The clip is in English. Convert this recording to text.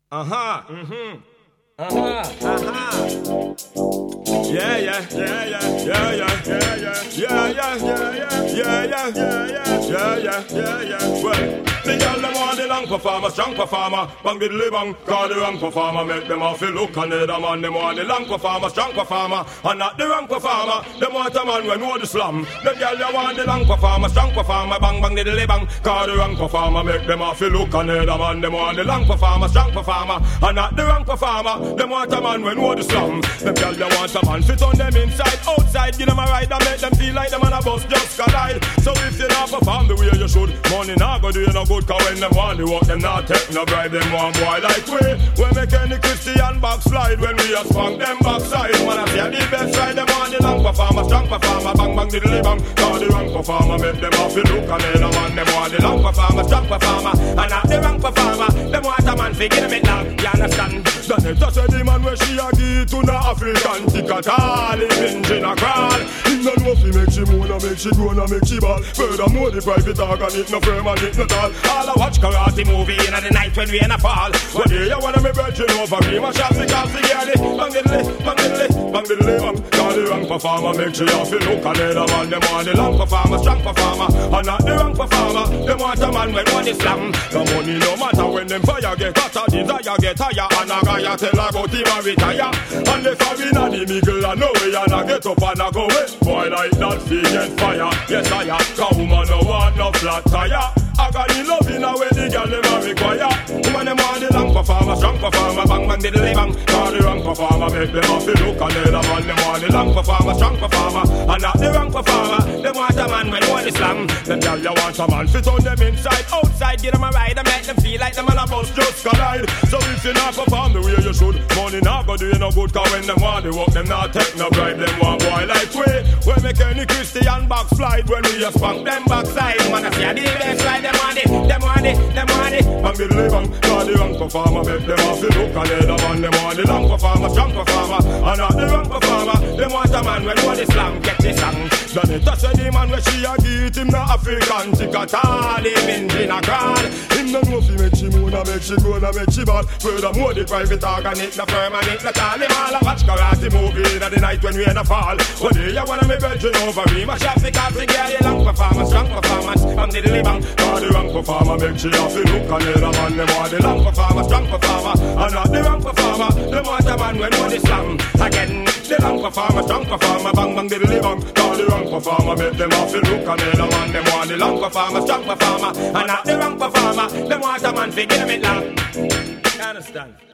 Uh-huh. Mm-hmm. Uh-huh. Uh-huh. Yeah, yeah, yeah, yeah, yeah, yeah, yeah, yeah, yeah, yeah, yeah, yeah, yeah. Well, the girl them want the long performer, strong performer, bang diddly bang, call the wrong performer, make them off feel look and the man them want the long performer, strong performer, and not the wrong performer. Them want a man when know the slam. The girl they want the long performer, strong performer, bang bang diddly bang, call the wrong performer, make them off feel look and the man them want the long performer, strong performer, and not the wrong performer. Them want a man when know the slam. Them girl they want a man fit on them inside, outside, give them a ride and make them feel like them on a bus just collide. So if you not perform the way you should, money not go do you no good, cause when them want to walk, them not take no bribe, them want boy like we make any Christian backslide when we a spunk them backside. Man I see the best side, them want the long performer, strong performer, bang bang diddly bang, call the wrong performer, make them off the look and the man, them want the long performer, strong performer, and not the wrong performer. Them want a man figure them it now, you understand? Then it just say the man where she a give to the African tick at all, he binge in a crawl. He no know if he make she moan, make she groan, make she ball. Furthermore the private dog and it no firm and it no tall. All I watch karate movie in the night when we in a fall. One day you wanna me virgin over me, my shot because the girl bang diddly, bang diddly, bang diddly bang. Call the wrong performer, make she off the look and the man, them want the long performer, strong performer, and not the wrong performer. Them want a man when one is slam. The money no matter when them fire get hotter, desire get higher, and a guy tell her about him and retire. And if I win a the middle and no way and I get up and I go away, boy like that she get fire. Yes I am, cause woman no want no flat tire. I got the love in a way the girl them a require. Woman them want the long performer, strong performer, bang bang diddly bang. Call the wrong performer, make them off the look and the man them want the long performer, strong performer, and not the wrong performer. Them want a man when one is slam. Them girl you want a man fit on them inside, outside, give them a ride and make them feel like them on a bus just collide. So if you not perform the way you should, money not go do you no good, cause when them want the work, them not take no bribe. Them want boy like we make any Christian backslide when we a spunk them backside. Man I see a the best side, them want it, them want it, them want it. Bang diddly bang, call the wrong performer, make them off the look and the man, them want the long performer, strong performer, and not the wrong performer. Them want a man when one is slam, get this song. Then it touch the man where she a get him no African tick at all, he binge in a crawl. Him no know if he make she moan, make she groan, make she ball. Furthermore the private dog and it no firm and it no tall. Him all a watch karate movie in the night when we in a fall. One day you wanna me virgin over me, my shot because the girl you long performance, strong performance, bang diddly bang. Call the wrong performer, make she off the look and the man, them want the long performer, strong performer, and not the wrong performer. Them want a man when one is slam. Again, the long performer, strong performer, bang bang diddly bang. Call the wrong performer, make them off the look and the man, them want the long performer, strong performer, and not the wrong performer. Them want a man figure them it long. You understand?